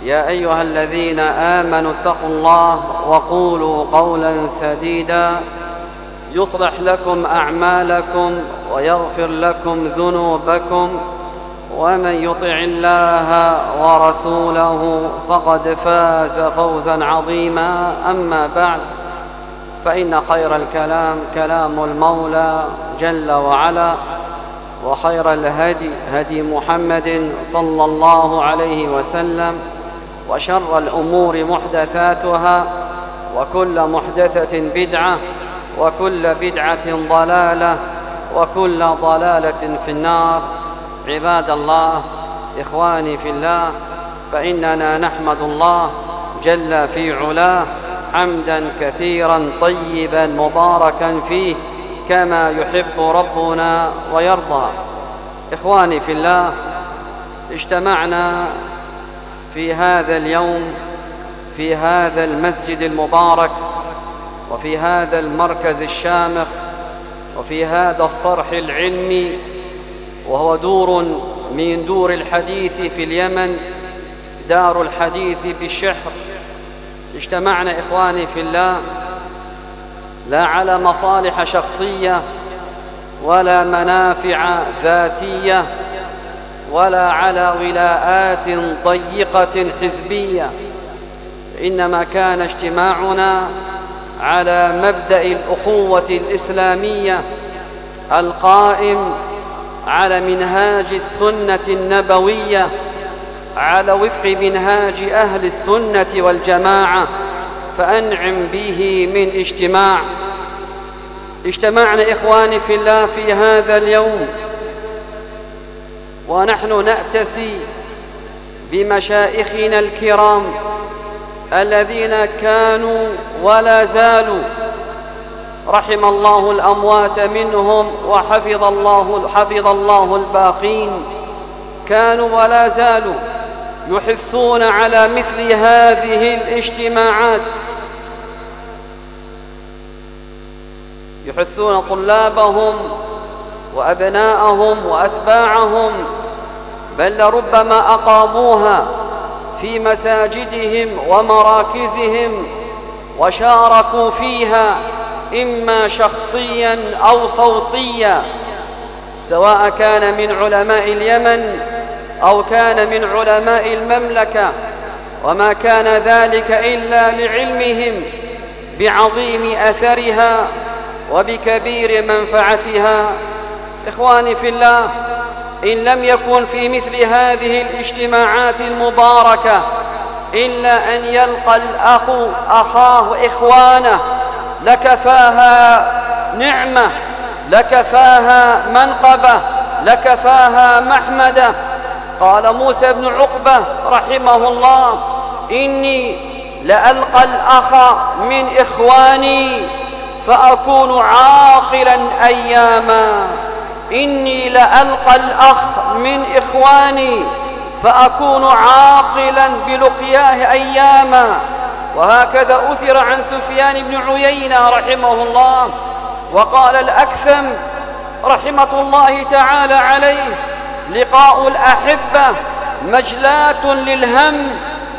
يا أيها الذين آمنوا اتقوا الله وقولوا قولا سديدا يصلح لكم أعمالكم ويغفر لكم ذنوبكم، ومن يطع الله ورسوله فقد فاز فوزا عظيما. أما بعد، فإن خير الكلام كلام المولى جل وعلا، وخير الهدي هدي محمد صلى الله عليه وسلم، وشر الأمور محدثاتها، وكل محدثة بدعة، وكل بدعة ضلالة، وكل ضلالة في النار. عباد الله، إخواني في الله، فإننا نحمد الله جل في علاه حمدا كثيرا طيبا مباركا فيه كما يحب ربنا ويرضى. إخواني في الله، اجتمعنا في هذا اليوم في هذا المسجد المبارك، وفي هذا المركز الشامخ، وفي هذا الصرح العلمي، وهو دور من دور الحديث في اليمن، دار الحديث بالشحر. اجتمعنا إخواني في الله لا على مصالح شخصية، ولا منافع ذاتية، ولا على ولاءات ضيقة حزبية، إنما كان اجتماعنا على مبدأ الأخوة الإسلامية القائم على منهاج السنة النبوية، على وفق منهاج أهل السنة والجماعة، فأنعم به من اجتماع. اجتمعنا إخواني في الله في هذا اليوم ونحن نأتسي بمشايخنا الكرام الذين كانوا ولا زالوا، رحم الله الأموات منهم وحفظ الله الباقين، كانوا ولا زالوا يحثون على مثل هذه الاجتماعات، يحثون طلابهم وأبناءهم وأتباعهم، بل لربما أقاموها في مساجدهم ومراكزهم وشاركوا فيها إما شخصيا أو صوتيا، سواء كان من علماء اليمن أو كان من علماء المملكة، وما كان ذلك إلا لعلمهم بعظيم أثرها وبكبير منفعتها. إخواني في الله، إن لم يكن في مثل هذه الاجتماعات المباركة إلا أن يلقى الأخ أخاه إخوانه لكفاها نعمة، لكفاها منقبة، لكفاها محمدة. قال موسى بن عقبة رحمه الله: إني لألقى الأخ من إخواني فأكون عاقلا أياما. إني لألقى الأخ من إخواني فأكون عاقلا بلقياه أياما. وهكذا أثر عن سفيان بن عيينة رحمه الله. وقال الأكثم رحمة الله تعالى عليه: لقاء الأحبة مجلاة للهم.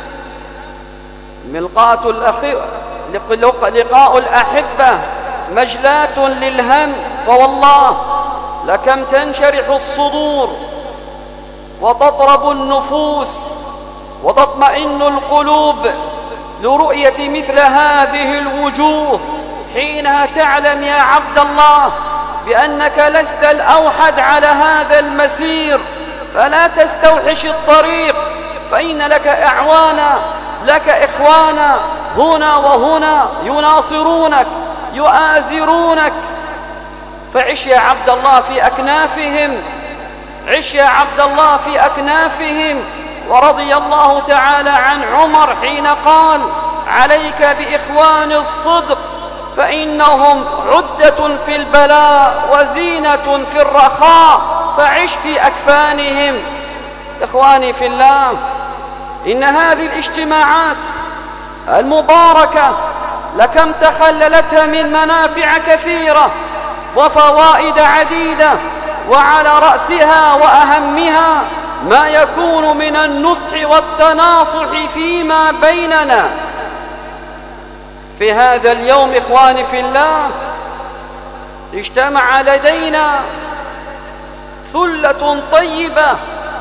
لقاء الأحبة مجلاة للهم، فوالله لكم تنشرح الصدور وتطرب النفوس وتطمئن القلوب لرؤية مثل هذه الوجوه، حينها تعلم يا عبد الله بأنك لست الأوحد على هذا المسير، فلا تستوحش الطريق، فإن لك أعوانا، لك إخوانا هنا وهنا يناصرونك يؤازرونك. فعش يا عبد الله في أكنافهم، عش يا عبد الله في أكنافهم. ورضي الله تعالى عن عمر حين قال: عليك بإخوان الصدق فإنهم عدة في البلاء وزينة في الرخاء، فعش في أكفانهم. إخواني في الله، إن هذه الاجتماعات المباركة لكم تخللتها من منافع كثيرة وفوائد عديدة، وعلى رأسها وأهمها ما يكون من النصح والتناصح فيما بيننا. في هذا اليوم إخواني في الله اجتمع لدينا ثلة طيبة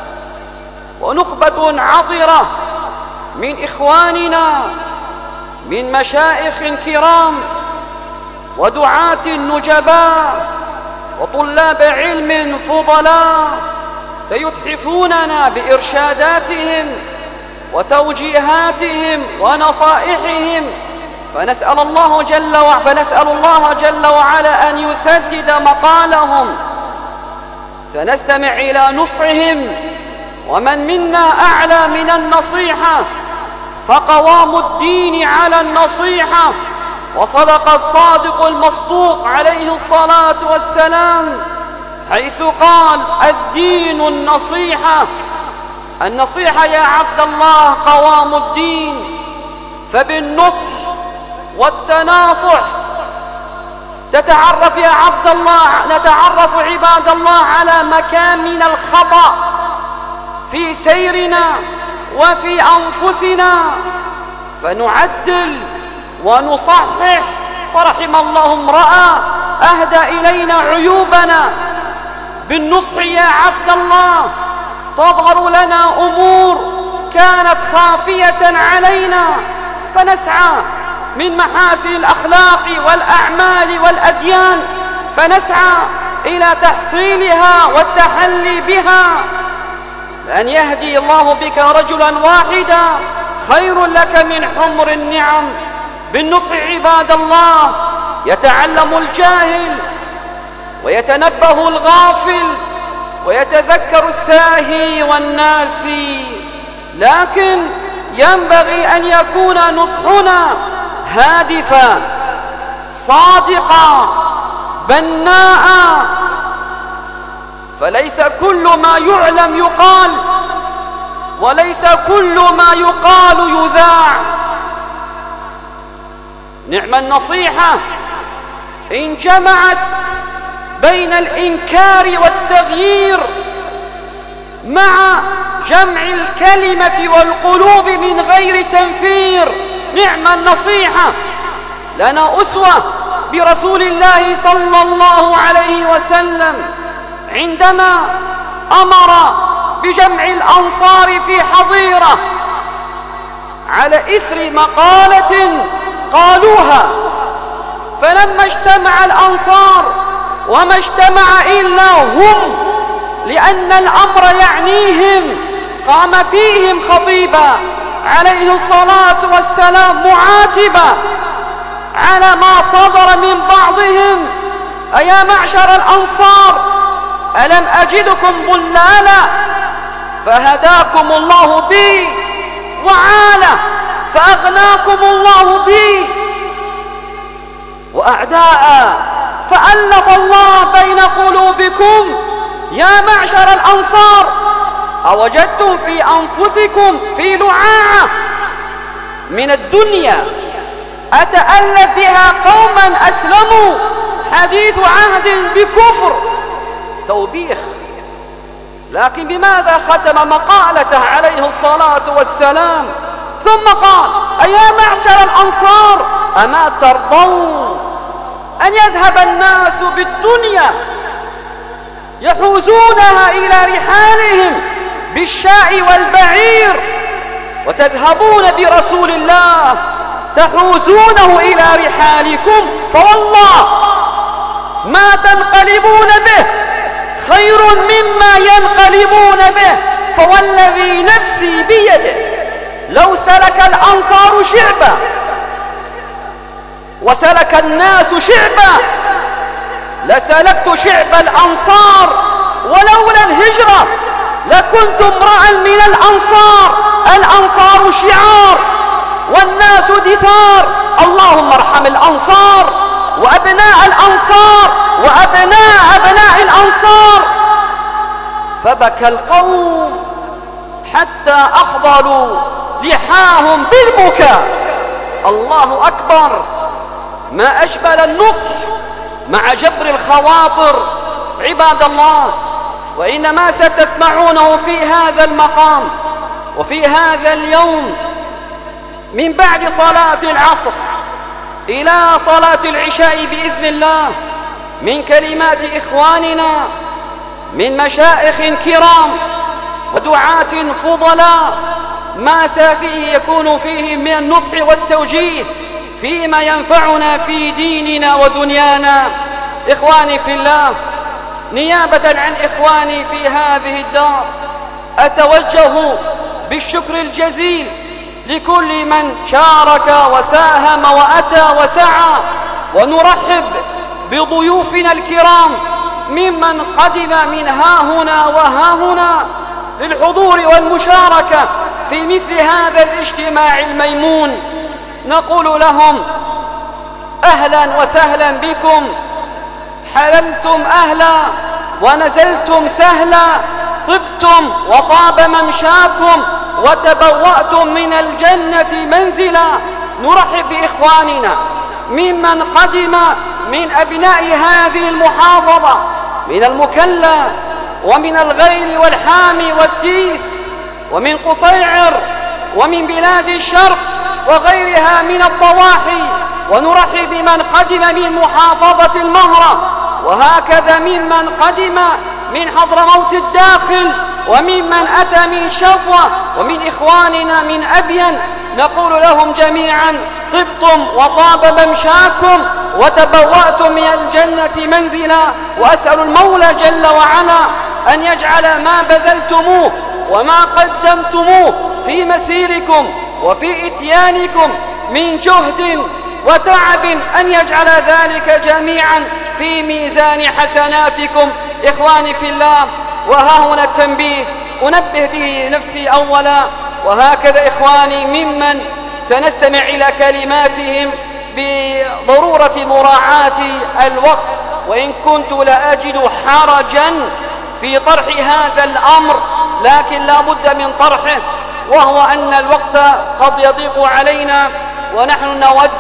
ونخبة عطرة من إخواننا من مشايخ كرام ودعاة نجباء وطلاب علم فضلاء سيتحفوننا بإرشاداتهم وتوجيهاتهم ونصائحهم، فنسأل الله جل وعلا أن يسدد مقالهم. سنستمع إلى نصحهم، ومن منا أعلى من النصيحة، فقوام الدين على النصيحة. وصدق الصادق المصدوق عليه الصلاة والسلام حيث قال: الدين النصيحة. النصيحة يا عبد الله قوام الدين، فبالنصح والتناصح تتعرف يا عبد الله، نتعرف عباد الله على مكامن الخطأ في سيرنا وفي أنفسنا، فنعدل ونصحح. فرحم الله امرأ أهدى إلينا عيوبنا بالنصح يا عبد الله، تظهر لنا أمور كانت خافية علينا، فنسعى من محاسن الأخلاق والأعمال والأديان، فنسعى إلى تحصيلها والتحلي بها. لأن يهدي الله بك رجلا واحدا خير لك من حمر النعم. بالنصح عباد الله يتعلم الجاهل ويتنبه الغافل ويتذكر الساهي والناسي، لكن ينبغي أن يكون نصحنا هادفا صادقا بناء، فليس كل ما يعلم يقال، وليس كل ما يقال يذاع. نعم النصيحة إن جمعت بين الإنكار والتغيير مع جمع الكلمة والقلوب من غير تنفير. نعم النصيحة. لنا أسوة برسول الله صلى الله عليه وسلم عندما أمر بجمع الأنصار في حظيرة على إثر مقالة قالوها، فلما اجتمع الأنصار وما اجتمع إلا هم لأن الأمر يعنيهم، قام فيهم خطيبا عليه الصلاة والسلام معاتبا على ما صدر من بعضهم: أيا معشر الأنصار، ألم أجدكم ضلالا فهداكم الله بي، وعالة فأغناكم الله بي، وأعداء فألف الله بين قلوبكم. يا معشر الأنصار، أوجدتم في أنفسكم في لعاعة من الدنيا أتألف بها قوما أسلموا حديث عهد بكفر؟ توبيخ. لكن بماذا ختم مقالته عليه الصلاة والسلام؟ ثم قال: أيا معشر الأنصار، أما ترضون أن يذهب الناس بالدنيا يحوزونها إلى رحالهم بالشاء والبعير، وتذهبون برسول الله تحوزونه إلى رحالكم، فوالله ما تنقلبون به خير مما ينقلبون به، فوالذي نفسي بيده لو سلك الأنصار شعبا وسلك الناس شعبا لسلكت شعب الأنصار، ولولا الهجرة لكنت امرأ من الأنصار. الأنصار شعار والناس دثار. اللهم ارحم الأنصار وأبناء الأنصار وأبناء الأنصار. فبكى القوم حتى أخضلوا لحاهم بالبكاء. الله أكبر. ما أجمل النصح مع جبر الخواطر عباد الله. وإن ما ستسمعونه في هذا المقام وفي هذا اليوم من بعد صلاة العصر إلى صلاة العشاء بإذن الله من كلمات إخواننا من مشائخ كرام ودعاة فضلاء ما سافيه يكون فيه من النصح والتوجيه فيما ينفعنا في ديننا ودنيانا. إخواني في الله، نيابة عن إخواني في هذه الدار أتوجه بالشكر الجزيل لكل من شارك وساهم وأتى وسعى، ونرحب بضيوفنا الكرام ممن قدم من هاهنا وهاهنا للحضور والمشاركة في مثل هذا الاجتماع الميمون. نقول لهم أهلا وسهلا بكم، حللتم أهلا ونزلتم سهلا، طبتم وطاب ممشاكم وتبوأتم من الجنة منزلا. نرحب بإخواننا ممن قدم من أبناء هذه المحافظة من المكلا ومن الغيل والحامي والديس ومن قصيعر ومن بلاد الشرق وغيرها من الضواحي، ونرحب بمن قدم من محافظة المهرة، وهكذا ممن قدم من حضرموت الداخل وممن أتى من شظوة ومن إخواننا من أبين. نقول لهم جميعا طبتم وطاب ممشاكم وتبوأتم من الجنة منزلا، وأسأل المولى جل وعلا أن يجعل ما بذلتموه وما قدمتموه في مسيركم وفي إتيانكم من جهد وتعب أن يجعل ذلك جميعا في ميزان حسناتكم. إخواني في الله، وها هنا التنبيه أنبه به نفسي أولا، وهكذا إخواني ممن سنستمع إلى كلماتهم بضرورة مراعاة الوقت، وإن كنت لأجد حرجا في طرح هذا الأمر لكن لا بد من طرحه، وهو أن الوقت قد يضيق علينا، ونحن نود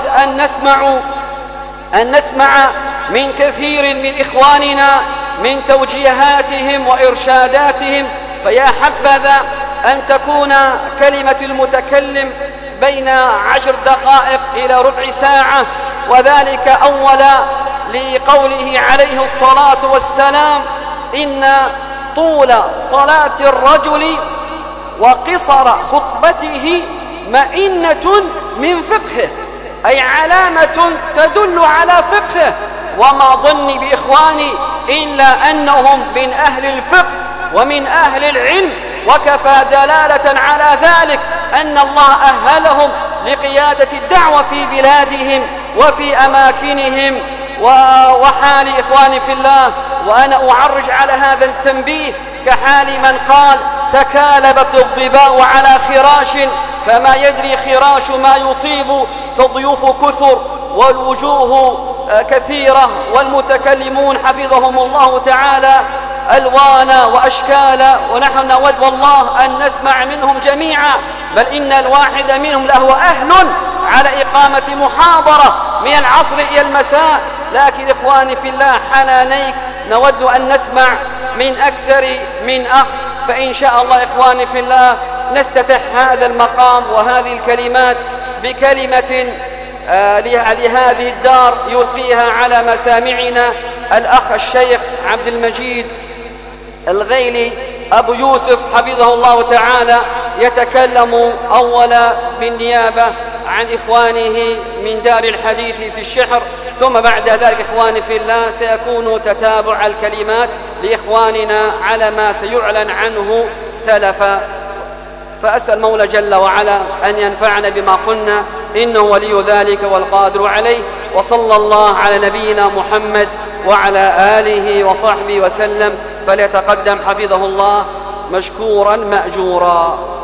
أن نسمع من كثير من إخواننا من توجيهاتهم وإرشاداتهم، فيا حبذا أن تكون كلمة المتكلم بين 10 دقائق إلى ربع ساعة، وذلك أولا لقوله عليه الصلاة والسلام: إن طول صلاة الرجل وقصر خطبته مئنة من فقهه، أي علامة تدل على فقهه. وما ظني بإخواني إلا أنهم من أهل الفقه ومن أهل العلم، وكفى دلالة على ذلك أن الله أهلهم لقيادة الدعوة في بلادهم وفي أماكنهم وحال إخواني في الله. وأنا أعرج على هذا التنبيه كحال من قال: تكالبت الظباء على خراش فما يدري خراش ما يصيب، فالضيوف كثر والوجوه كثيرة، والمتكلمون حفظهم الله تعالى ألوانا وأشكالا، ونحن نود والله أن نسمع منهم جميعا، بل إن الواحد منهم له أهل على إقامة محاضرة من العصر إلى المساء. لكن إخواني في الله، حنانيك نود أن نسمع من أكثر من أخ، فإن شاء الله إخواني في الله نستتح هذا المقام وهذه الكلمات بكلمة لهذه الدار يلقيها على مسامعنا الأخ الشيخ عبد المجيد الغيلي أبو يوسف حفظه الله تعالى، يتكلم أولا بالنيابة عن إخوانه من دار الحديث في الشحر، ثم بعد ذلك إخواني في الله سيكون تتابع الكلمات لإخواننا على ما سيعلن عنه سلفا. فأسأل المولى جل وعلا أن ينفعنا بما قلنا، إنه ولي ذلك والقادر عليه. وصلى الله على نبينا محمد وعلى آله وصحبه وسلم، فليتقدم حفظه الله مشكورا مأجورا.